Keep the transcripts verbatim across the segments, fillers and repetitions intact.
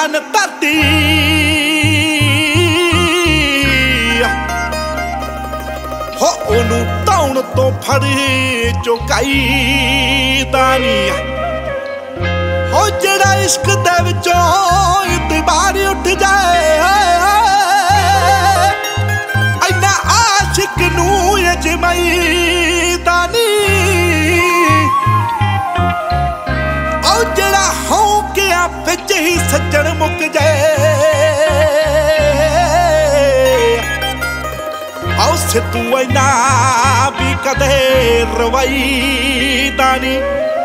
ਜਾਨ ਧਰਤੀ ਹੋ ਉਹਨੂੰ ਧੌਣ ਤੋਂ ਫੜੀ ਚੁਕਾਈ ਦਾ ਨੀ ਹੋ ਜਿਹੜਾ ਇਸ਼ਕ ਦੇ ਵਿੱਚੋਂ ਇਤਬਾਰ ਉੱਠ ਜਾਏ ਇੰਨਾ ਆਸ਼ਿਕ ਨੂੰ ਅਜਮਾਈ ਦਾ ਨੀ ਉਹ ਜਿਹੜਾ ਹੌਂਕਿਆ ਵਿੱਚ ਹੀ ਸੱਜਣ ਮੁੱਕ ਜਾਏ ਆਉ ਸਿੱਧੂ ਇੰਨਾ ਵੀ ਕਦੇ ਰਵਾਈ ਦਾ ਨੀ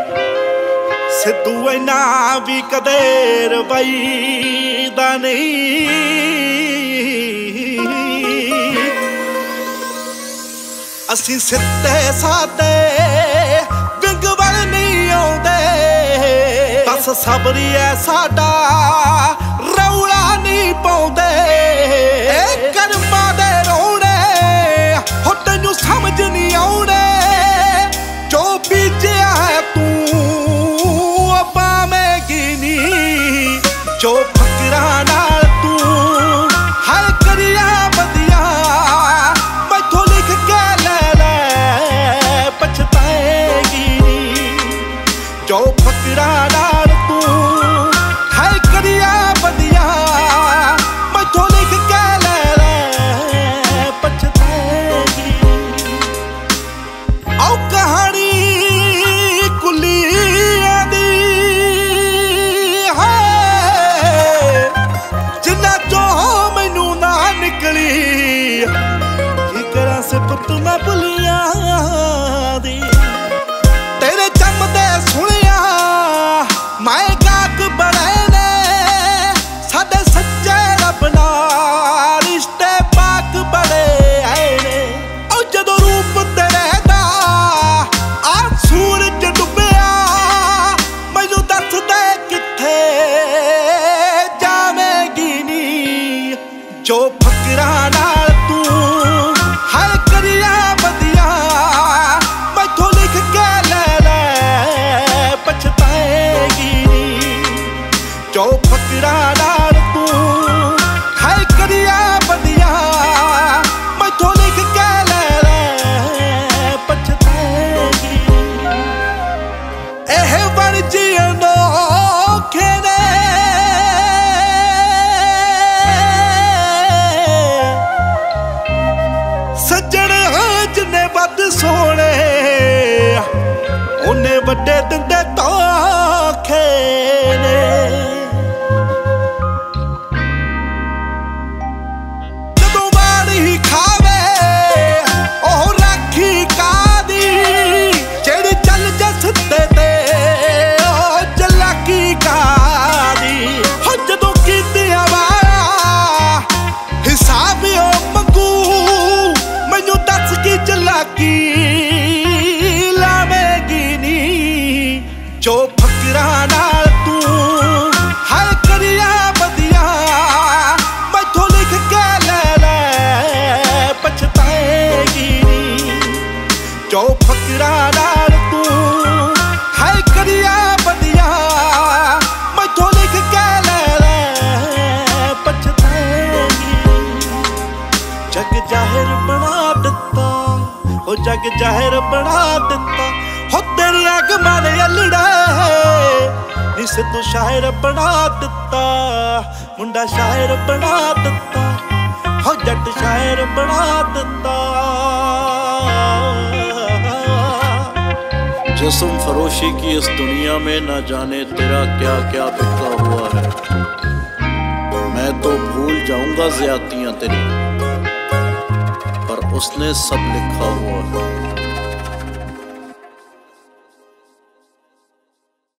ਸਿੱਧੂ ਇੰਨਾ ਵੀ ਕਦੇ ਰਵਾਈ ਦਾ ਨਹੀਂ ਅਸੀਂ ਸਿੱਧੇ ਸਾਦੇ ਵਿੰਗ ਵੱਲ ਨਹੀਂ ਆਉਂਦੇ ਬਸ ਸਬਰੀ ਐ ਸਾਡਾ ਰੌਲਾ ਨਹੀਂ ਪਾਉਂਦੇ ਇਹ ਕਰਮਾਂ ਦੇ ਰੋਣੇ ਹੋ ਤੈਨੂੰ ਸਮਝ ਨਹੀਂ ਆਉਣੇ ਜੋ ਬੀਜਿਆ ਹੈ ਤੂੰ ਪਾਵੇਂਗੀ ਨੀ ਜੋ ਫਕਰਾਂ ਨਾਲ ਤੂੰ ਹਰ ਕਰਿਆ ਵਧੀਆ ਮੈਥੋਂ ਲਿਖ ਕੇ ਲੈ ਲੈ ਪਛਤਾਏਗੀ ਨੀ ਜੋ ਫਕਰਾਂ ਨਾਲ ਤੂੰ ਹਰ ਕਰਿਆ ਵਧੀਆ ਮੈਥੋਂ ਲਿਖ ਕੇ ਲੈ ਲੈ ਪਛਤਾਏਗੀ ਆਓ ਕਹਾਣੀ ਕੁੱਲੀਆਂ ਦੀ ਹੈ ਜਿੰਨਾ ਚੋਂ ਮੈਨੂੰ ਨਾ ਨਿਕਲੀ ਕੀ ਕਰਾਂ ਸਿਫਤ ਮੈਂ ਭੁੱਲੀਆਂ ਦੀ ਤੇਰੇ ਜੰਮਦੇ ਸੁਣਿਆ ਮੈਂ ਗਾਕ ਬੜੇ ਨੇ ਸਾਡੇ ਸੱਚੇ ਰੱਬ ਨਾਲ ਰਿਸ਼ਤੇ ਪਾਕ ਬੜੇ ਆਏ ਨੇ ਉਹ ਜਦੋਂ ਰੂਪ ਤੇਰੇ ਦਾ ਆ ਸੂਰਜ ਡੁੱਬਿਆ ਮੈਨੂੰ ਦੱਸ ਦੇ ਕਿੱਥੇ ਜਾਵੇਂਗੀ ਨੀ ਜੋ ਫਕਰਾਂ ਨਾਲ ਤੂੰ ਹਰ ਕਰਿਆ ਵਧੀਆ ਮੈਥੋਂ ਲਿਖ ਕੇ ਲੈ ਲੈ ਪਛਤਾਏਗੀ ਨੀ ਜੋ ਫਕਰਾਂ ਨਾਲ ਤੂੰ ਹਰ ਕਰਿਆ ਵਧੀਆ ਮੈਥੋਂ ਲਿਖ ਕੇ ਲੈ ਲੈ ਪਛਤਾਏਗੀ ਇਹ ਬਣ ਜੀਣ ਔਖੇ ਨੇ ਸੱਜਣ ਜਿੰਨੇ ਵੱਧ ਸੋਹਣੇ ਉਹਨੇ ਵੱਡੇ ਦਿੰਦੇ ਧੋਖੇ ਨੇ ਜਦੋਂ ਵਾਰੀ ਖਾਵੇ ਉਹ ਰਾਖੀ ਕਾਦੀ ਜਿਹੜੀ ਚੱਲ ਜਾ ਸਿੱਧੇ ਤੇ ਉਹ ਚਲਾਕੀ ਕਾਦੀ ਹੋ ਜਦੋਂ ਕੀਤਿਆਂ ਵਾਲਾ ਹਿਸਾਬ ਉਹ ਮੰਗੂ ਮੈਨੂੰ ਦੱਸ ਕੀ ਚਲਾਕੀ ਲਾਵੇਂਗੀ ਨੀ ਜੋ ਫਕਰਾਂ ਨਾਲ ਤੂੰ ਹਰ ਕਰਿਆ ਵਧੀਆ ਮੈਥੋਂ ਲਿਖ ਕੇ ਲੈ ਲੈ ਪਛਤਾਏਗੀ ਨੀ ਜੋ ਫਕਰਾਂ ਨਾਲ ਤੂੰ ਹਰ ਕਰਿਆ ਵਧੀਆ ਮੈਥੋਂ ਲਿਖ ਕੇ ਲੈ ਲੈ ਪਛਤਾਏਗੀ ਜਗ ਜ਼ਾਹਿਰ ਬਣਾ ਦਿੱਤਾ ਉਹ ਜਗ ਜ਼ਾਹਿਰ ਬਣਾ ਦਿੱਤਾ ਹੋ ਤੇਰੀਆਂ ਗਮਾਂ ਨੇ ਅਲੜਾ ਨੀ ਸਿੱਧੂ ਸ਼ਾਇਰ ਬਣਾ ਦਿੱਤਾ ਮੁੰਡਾ ਸ਼ਾਇਰ ਬਣਾ ਦਿੱਤਾ ਹੋ ਜੱਟ ਸ਼ਾਇਰ ਬਣਾ ਦਿੱਤਾ जिस्म फरोशी की इस दुनिया में न जाने तेरा क्या क्या बिखरा हुआ है। मैं तो भूल जाऊंगा ज़्यादतियाँ तेरी पर उसने सब लिखा हुआ है।